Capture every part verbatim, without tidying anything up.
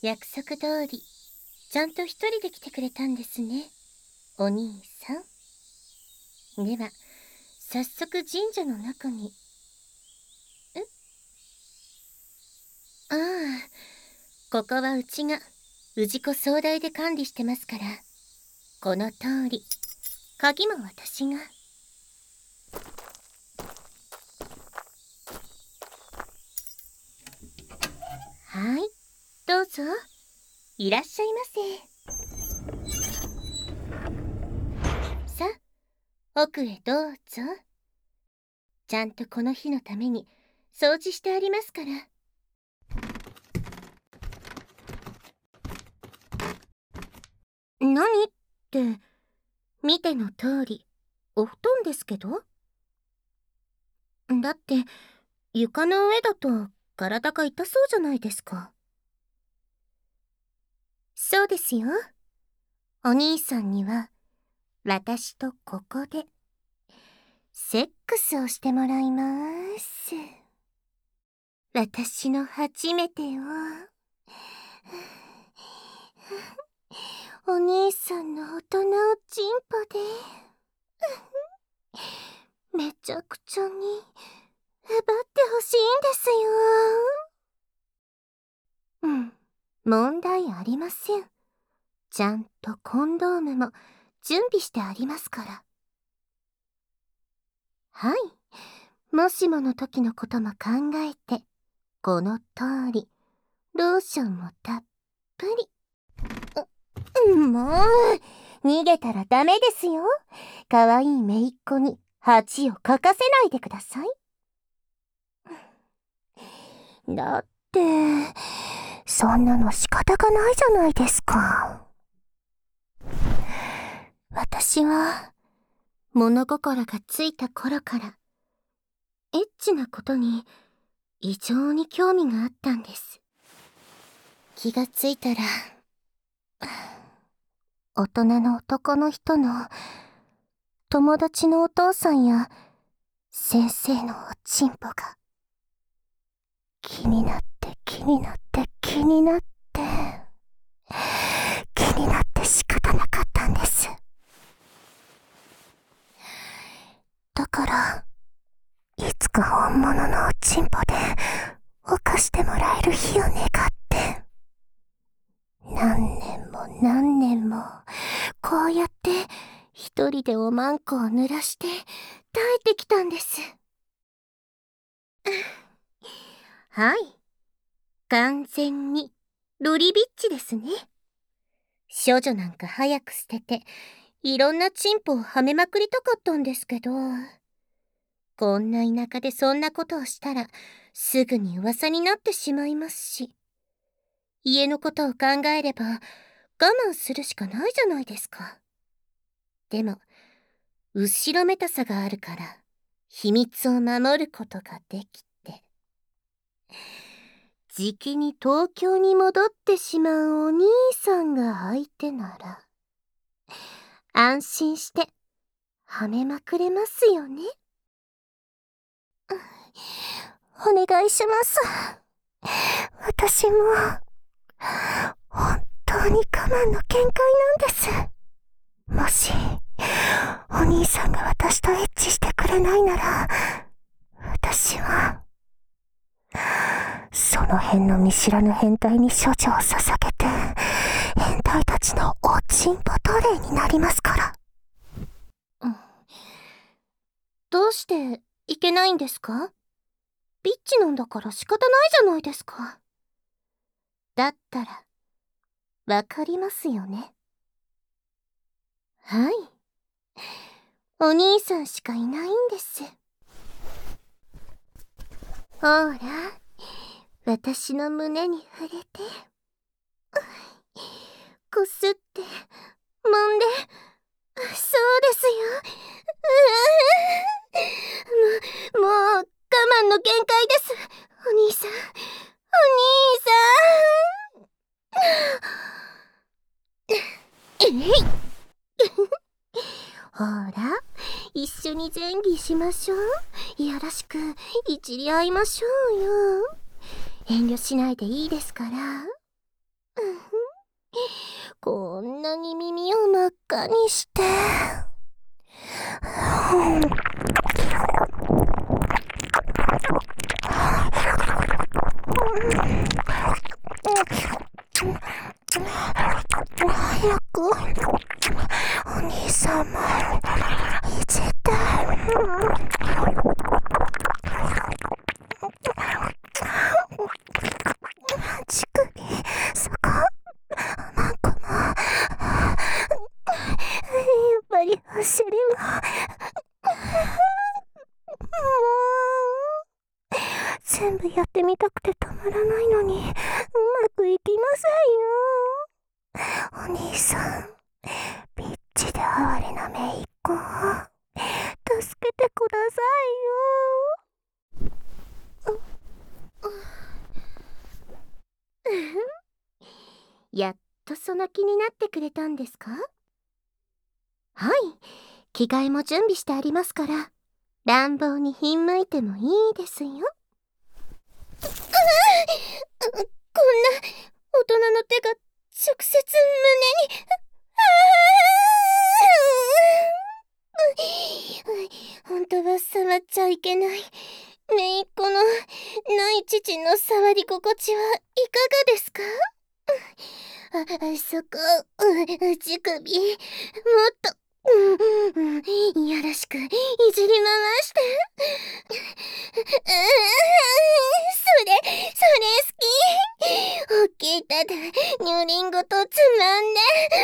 約束通り、ちゃんと一人で来てくれたんですね、お兄さん。では、早速神社の中に。ん？ああ、ここはうちが氏子総代で管理してますから、この通り、鍵も私が。はい、どうぞ、いらっしゃいませ。さあ、奥へどうぞ。ちゃんとこの日のために掃除してありますから。何って、見ての通り、お布団ですけど。だって、床の上だと体が痛そうじゃないですか。そうですよ。お兄さんには、私とここで、セックスをしてもらいます。私の初めてを。お兄さんの大人をチンポで。めちゃくちゃに、奪ってほしいんですよ。うん、問題ありません。ちゃんとコンドームも準備してありますから。はい。もしもの時のことも考えて、この通り、ローションもたっぷり。う、もう、逃げたらダメですよ。かわいい姪っ子に恥をかかせないでください。だって、そんなの仕方がないじゃないですか。私は、物心がついた頃から、エッチなことに異常に興味があったんです。気がついたら、大人の男の人の友達のお父さんや先生のおちんぽが気になって気になって気になって気になって仕方なかったんです。だからいつか本物のおちんぽで犯してもらえる日を願って何年も何年もこうやって一人でおまんこを濡らして耐えてきたんです。はい、完全にロリビッチですね。処女なんか早く捨てていろんなチンポをはめまくりたかったんですけど、こんな田舎でそんなことをしたらすぐに噂になってしまいますし、家のことを考えれば我慢するしかないじゃないですか。でも後ろめたさがあるから秘密を守ることができて、じきに東京に戻ってしまうお兄さんが相手なら安心してはめまくれますよね。お願いします。私も本当に我慢の限界なんです。もしお兄さんが私とエッチしてくれないなら、私はその辺の見知らぬ変態に処女を捧げて変態たちのおちんぽ奴隷になりますから。うん、どうしていけないんですか？ビッチなんだから仕方ないじゃないですか。だったらわかりますよね。はい、お兄さんしかいないんです。ほら、私の胸に触れて、こすって、揉んで、そうですよ。も、もう我慢の限界です。お兄さん、お兄さん。えいほら、一緒に前儀しましょう。いやらしくいじり合いましょうよ。遠慮しないでいいですから。 かにして。早くお兄さんもいじって。乳首そこマンコもやっぱりお尻ももう全部やってみたくてたまらないのにうまくいきませんよ。お兄さん、ピッチで哀れな姪っ子を助けてくださいよ。やっとその気になってくれたんですか？はい、着替えも準備してありますから、乱暴にひんむいてもいいですよ。こんな大人の手が直接胸に。本当は触っちゃいけない姪っ子のない父の触り心地はいかがですか？あ、あそこ、うん乳首、もっと、うんうん、よろしくいじり回して。それ、それ好き。おっきいただ、乳輪ごとつまん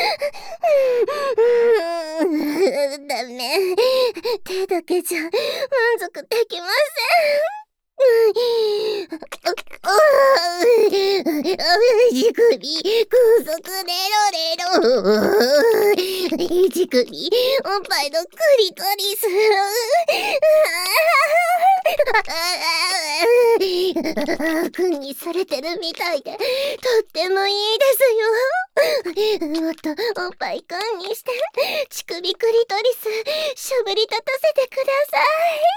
で。ダメ。手だけじゃ満足できません。乳首、高速レロレロ。乳首、おっぱいのクリトリス。くんにされてるみたいで、とってもいいですよ。もっとおっぱいくんにして、乳首クリトリス、しゃぶり立たせてください。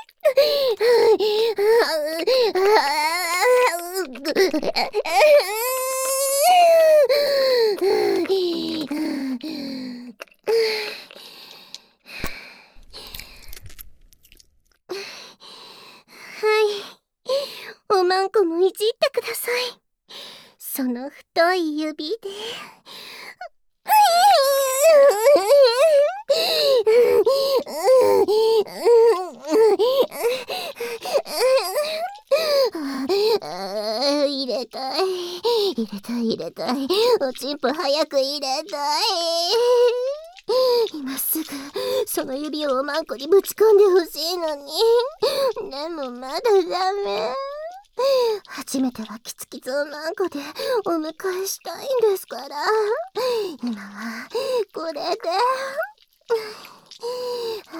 はい、おまんこもいじってください。その太い指で。入れたい入れたい入れたい、おちんぽ早く入れたい。今すぐその指をおまんこにぶち込んでほしいのに、でもまだダメ。初めてはキツキツおまんこでお迎えしたいんですから、今はこれで。はい、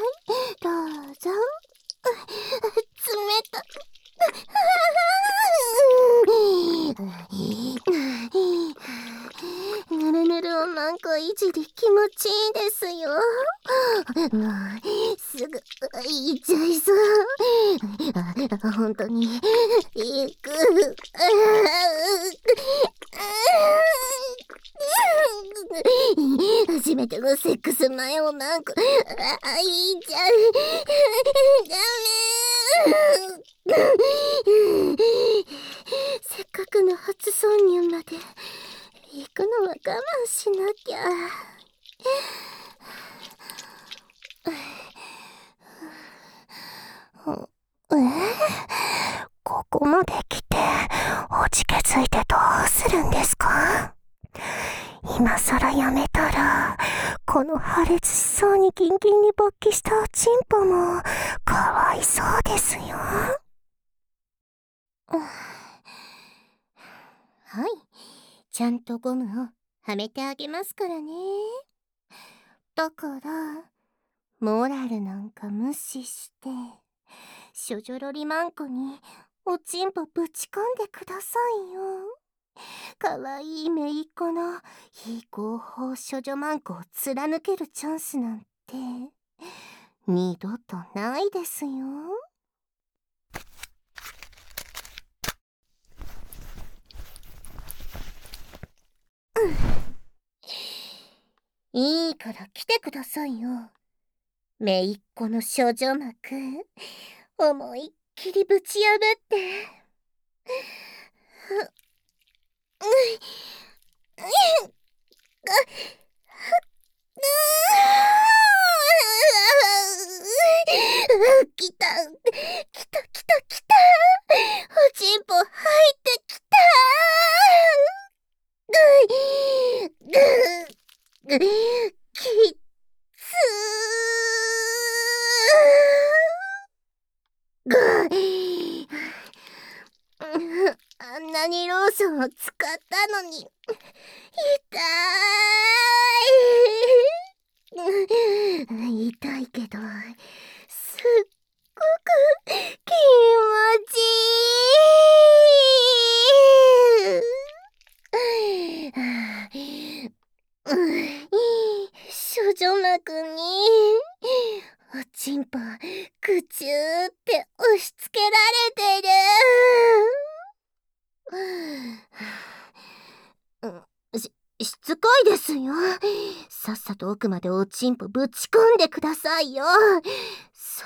どうぞ。冷たく。ぬるぬるおまんこいじり気持ちいいですよ。もうすぐいっちゃいそう。本当にいく。初めてのセックス前おまんこ、あ、いいじゃん。ダメ。せっかくの初挿入まで行くのは我慢しなきゃ。え？ここまで来ておじけづいてどうするんですか？今さらやめたらこの破裂しそうにギンギンに勃起したおちんぽもかわいそうですよ。はい、ちゃんとゴムをはめてあげますからね。だからモラルなんか無視して処女ロリマンコにおちんぽぶち込んでくださいよ。かわいいめいっ子の非合法処女マンコを貫けるチャンスなんて二度とないですよ。いいから来てくださいよ。めいっ子の少女膜、思いっきりぶち破って。う、う、う、う、来た、来た来た来た。おちんぽ入ってきた。ぐ、ぐ、ぐ、きつー。ぐ、あんなにローソンを使ったのに、痛い。痛いけど、すっごく気持ちいい。少女膜におちんぽぐちゅーって押し付けられてる。し、しつこいですよ。さっさと奥までおちんぽぶち込んでくださいよ。そう、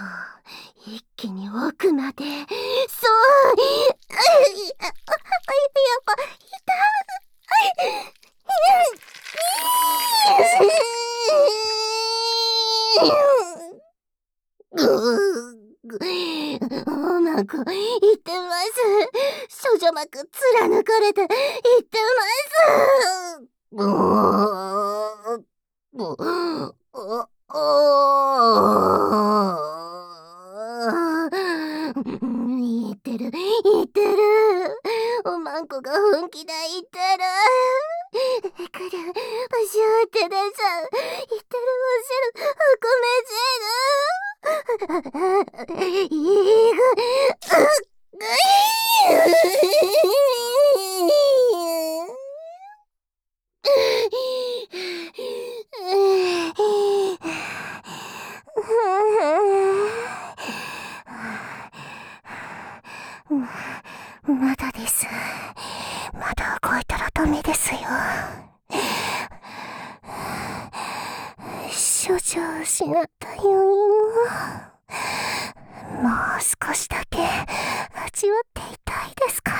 一気に奥まで。そう、やっぱ痛い。おまんこ、言ってます。少女膜貫かれて、言ってます。おー、お、お、おー、言ってる、言ってる。おまんこが本気で言ってる。くる、おしゅうてでさ、言ってるおしゅる、お米汁。いぐ、ぐま、まだです。まだ動いたらダメですよ。少女を失った余韻をもう少しだけ味わっていたいですから。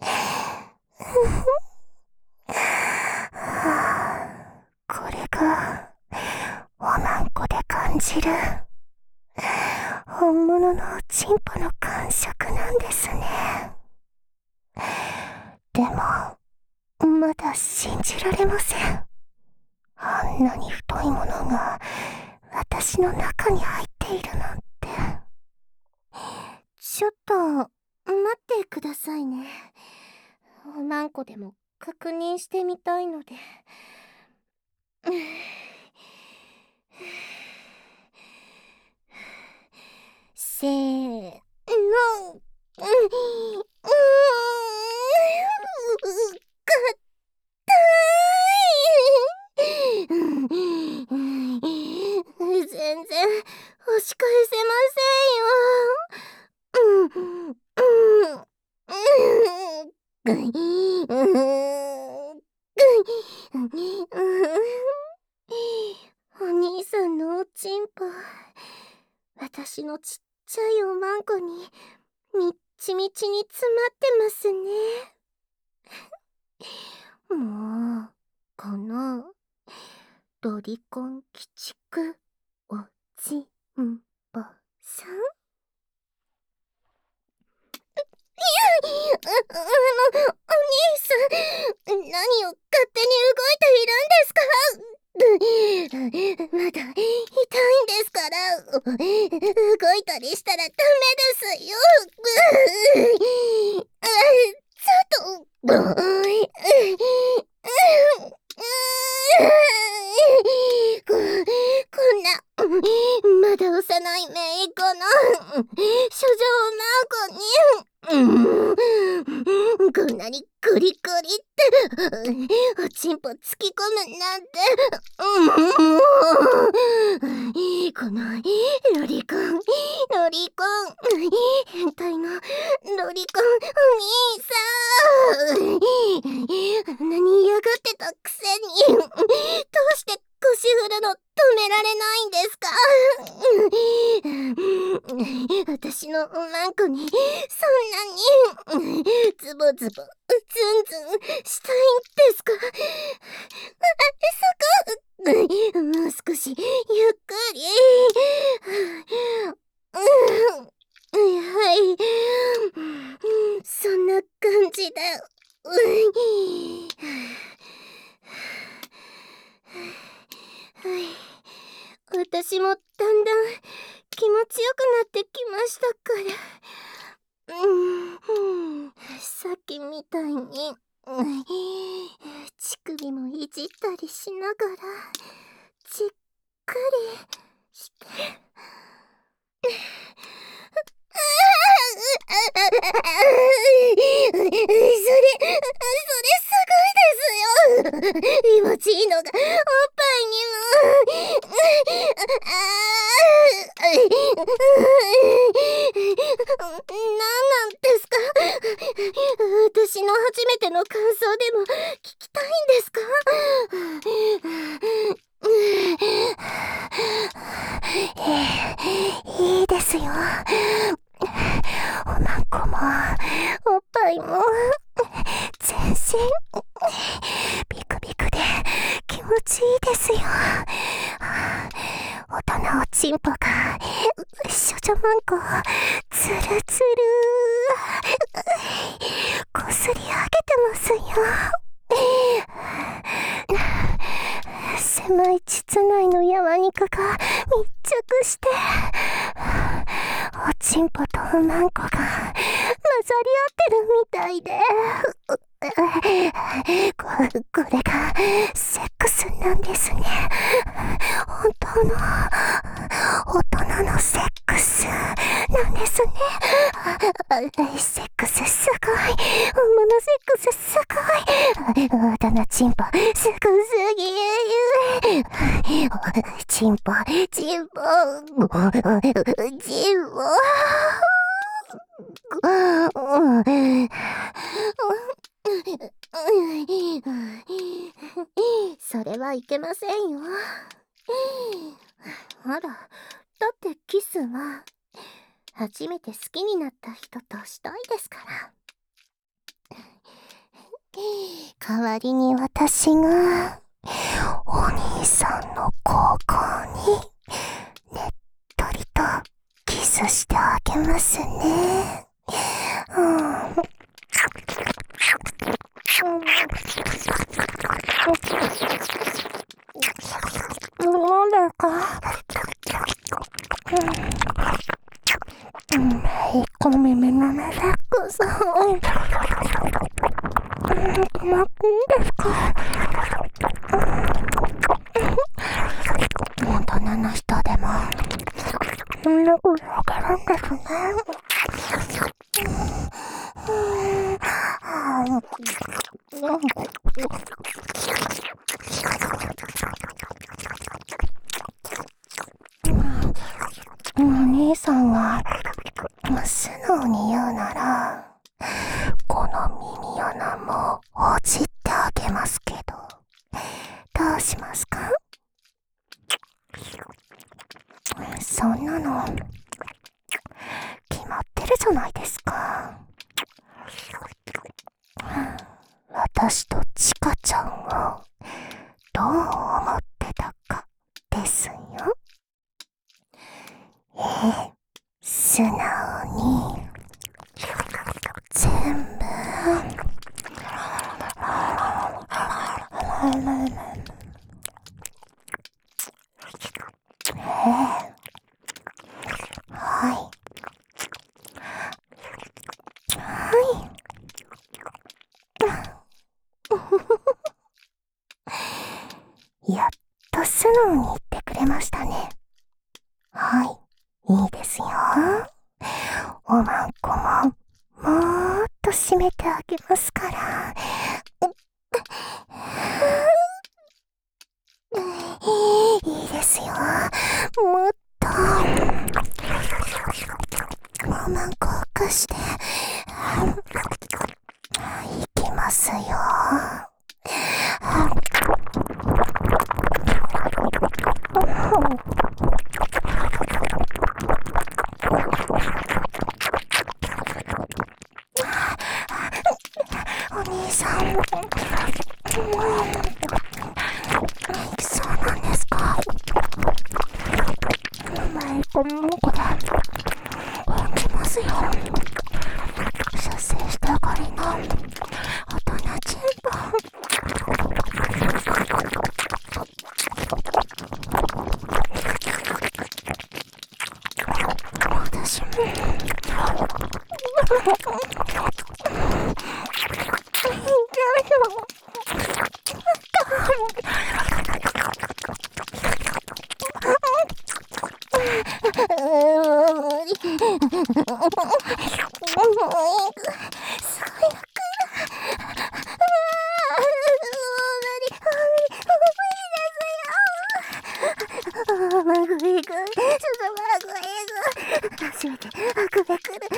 これがおまんこで感じる本物のおちんぽの感触なんですね。でもまだ信じられません。あんなに太いものが私の中に入っているなんて。ちょっと待ってくださいね。おまんこでも確認してみたいので。せーの。かったーい。全然押し返せませんよ。うん、うん、お兄さんのおちんぽ、私のちっちゃいおまんこにみっちみちに詰まってますね。もうこのロリコン鬼畜おちんぽさん、あ、あの、お兄さん、何を勝手に動いているんですか？まだ痛いんですから、動いたりしたらダメですよ。あ、ちょっと、こ、こんな、まだ幼い姪っ子の少女マー子に、こんなにグリグリっておちんぽ突き込むなんて、このロリコン、ロリコン、変態のロリコンお兄さん、あんなに嫌がってたくせに、どうしてご主ボズボ、ズンズンしたいんですか？あ、そこ、もう少しゆっくり。うん、はい、そんな感じだ。はい、私もだんだん気持ちよくなってきましたから。うん、さっきみたいに、乳首もいじったりしながらじっくりして。それ、それすごいですよ。気持ちいいのがおっぱいにも。何なんですか？私の初めての感想でも聞きたいんですか？いいですよ。おまんこもおっぱいも全身ビクビクで気持ちいいですよ。大人おちんぽが少女マンコつるつるこすり上げてますよ。狭い膣内の柔肉が密着しておちんぽとおまんこが混ざり合ってるみたいで、こ, これがセックスなんですね。本当の大人のセックスなんですね。セックスすごい、大物セックスすごい、大人チンポすごすぎる。チンポチンポチンポそれはいけませんよ。あら、だってキスは初めて好きになった人としたいですから。代わりに私がお兄さんの高校にねっとりとキスしてあげますね。うん、なんだか、うん、小耳のメレックさん、うん、まくんですか？大人の人でもこんなことわかるんですね。お兄さんが素直に言うなら、この耳穴もほじってあげますけど、どうしますか？そんなの決まってるじゃないですか。私とチカちゃんをどう思ってたかですよ。ええ、素直に全部ええ、はいはいやっと素直に言ってくれましたね。はい、いいですよ。おまんこももーっと締めてあげますから。いいですよ。もっとおまんこをかしていきますよ。 ごいマグリくん、ちょっとマグリくん、初めてあくべくる、うまく警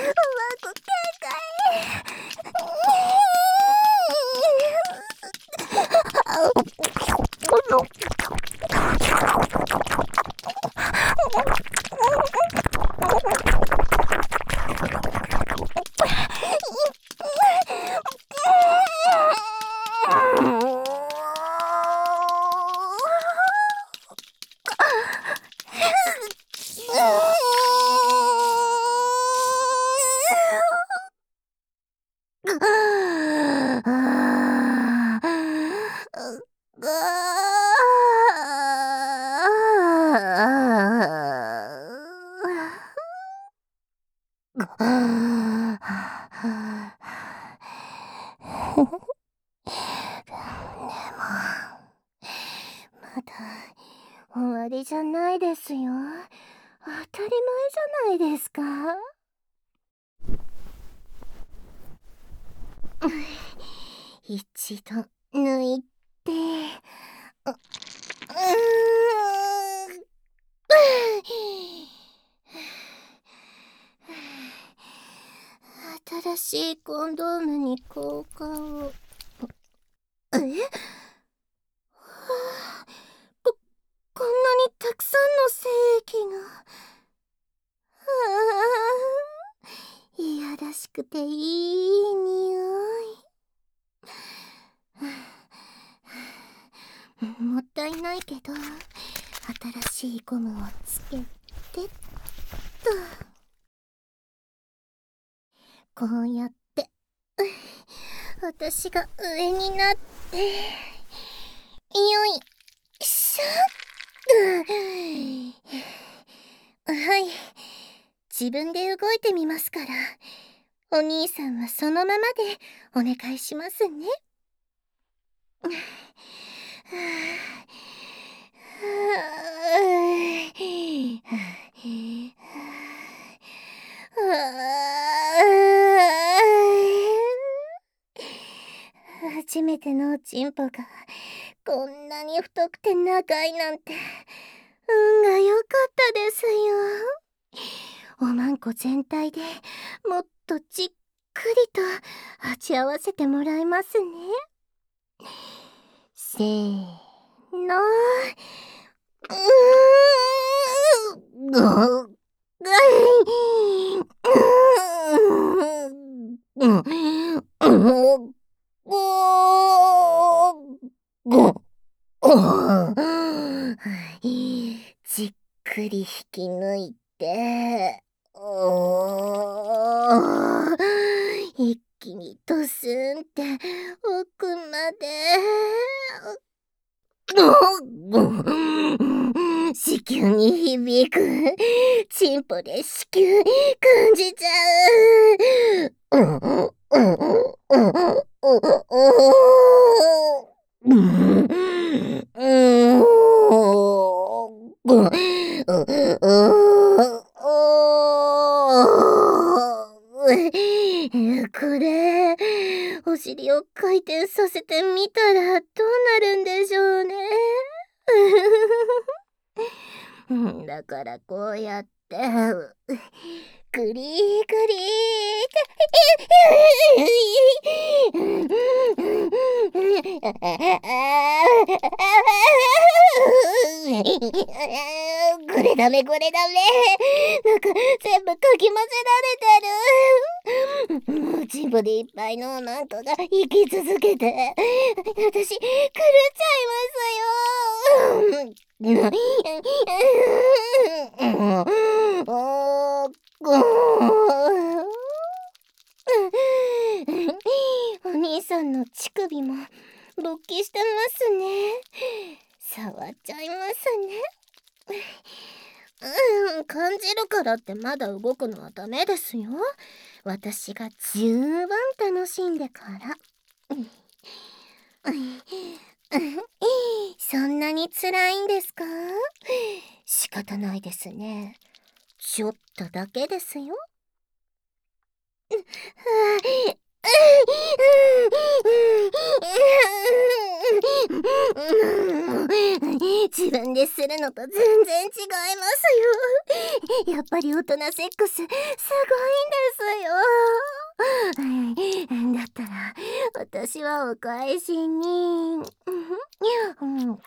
まだ終わりじゃないですよ。当たり前じゃないですか。一度抜いて、う、うーん新しいコンドームに交換を。え？こ、こんなにたくさんの精液が。ああ、いやらしくていい匂い。もったいないけど、新しいゴムをつけてっと。こうやって、私が上になって、よいしょ。はい、自分で動いてみますから、お兄さんはそのままでお願いしますね。初めてのチンポがこんなに太くて長いなんて運が良かったですよ。おまんこ全体でもっとじっくりと味合わせてもらいますね。せーの。うーん。じっくり引き抜いて、一気にドスンって奥まで。子宮に響く。チンポで子宮感じちゃう。これ、お尻を回転させてみたらどうなるんでしょうね。だからこうやって、グリーグリーこれダメこれダメ。なんか全部かき混ぜられてる。もうチンポでいっぱいのマンコが生き続けて、私狂っちゃいますよ。お兄さんの乳首も勃起してますね。触っちゃいますね。うん、感じるからってまだ動くのはダメですよ。私が十分楽しんでから。そんなに辛いんですか？仕方ないですね。ちょっとだけですよ。 自分でするのと全然違いますよ。やっぱり大人セックスすごいんですよ。だったら私はお返しに。うん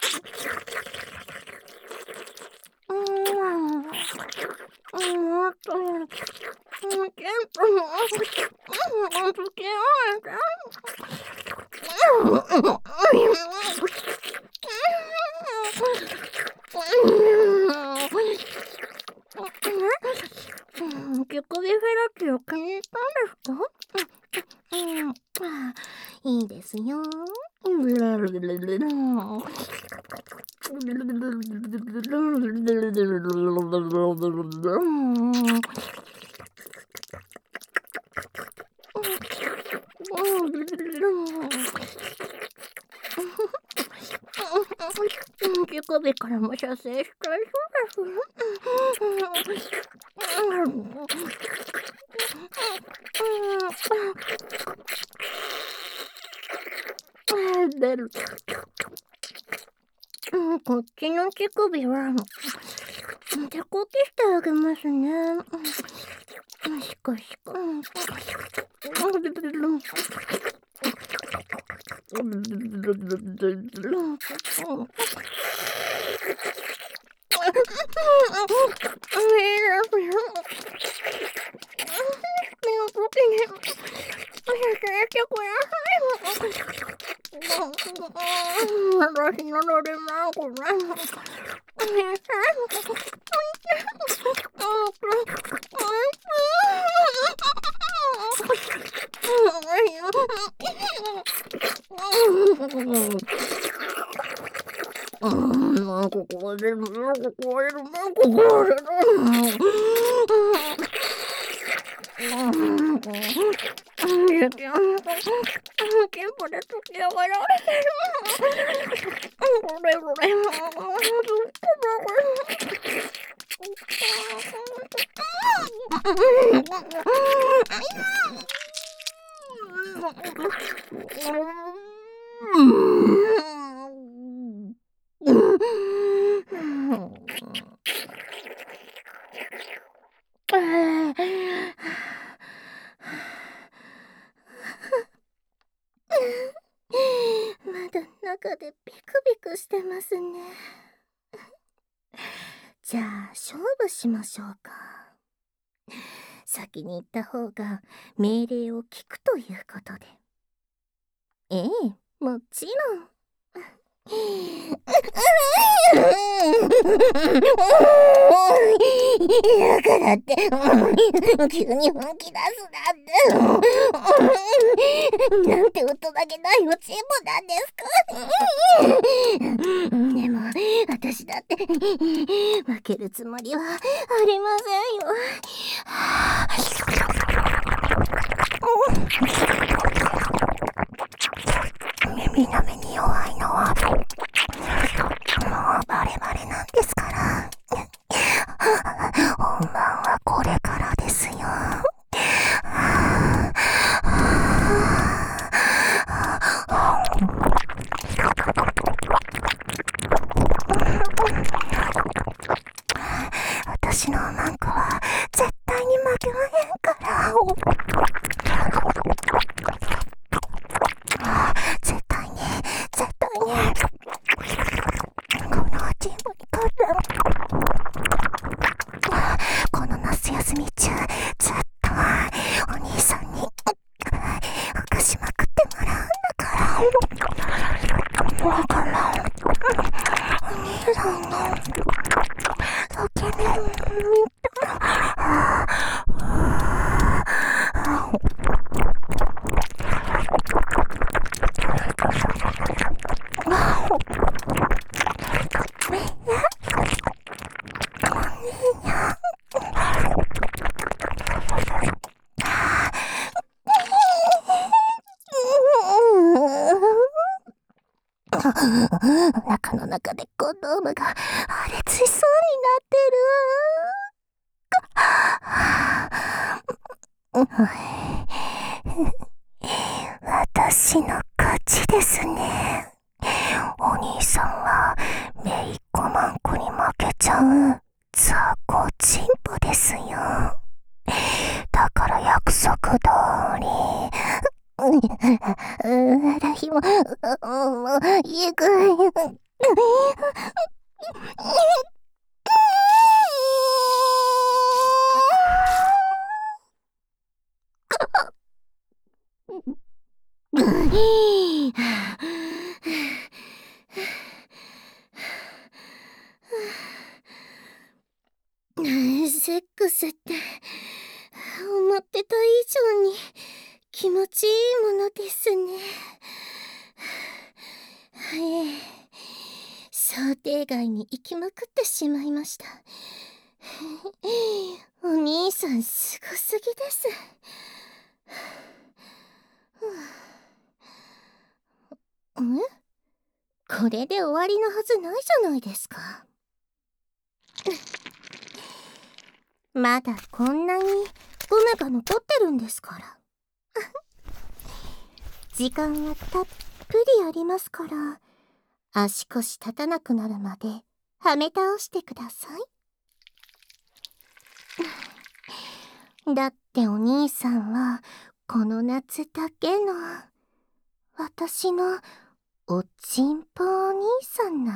ケコビフェラチオ気に入ったんですか？うん、いいですよ。ケコビからも射精したいそうです。出る。こっちの乳首は手こきしてあげますね。しかしか。私のロリマンコね。なんか壊れる、なんか壊れる、なんか壊れる。キンポで溶き上がられてる。これこれ。まだ中でビクビクしてますね。じゃあ勝負しましょうか。先に行った方が命令を聞くということで。ええ、もちろん。だからって急に本気出すなんてなんて大人げないおちんぼなんですか。でも私だって負けるつもりはありませんよ。耳の目に弱いのはもうバレバレなんですから。本番はこれからですよ。私のマンコは絶対に負けまへんから。絶対に絶対にこのチームに勝ってこの夏休み中ずっとお兄さんに浮かしまくってもらうんだからだからお兄さんの叫びを見た中の中でコンドームが破裂しそうになってる。う私の勝ちですね。お兄さんはめいっ子まんこに負けちゃう雑魚チンポですよ。だから約束通り。洗いも、もう、ゆく。セックスって思ってた以上に気持ちいいものですね。ええ、想定外に行きまくってしまいました。お兄さんすごすぎです。ん？これで終わりのはずないじゃないですか。まだこんなにゴムが残ってるんですから。時間はたっぷりありますから、足腰立たなくなるまではめ倒してください。だってお兄さんはこの夏だけの私のおちんぽお兄さんなん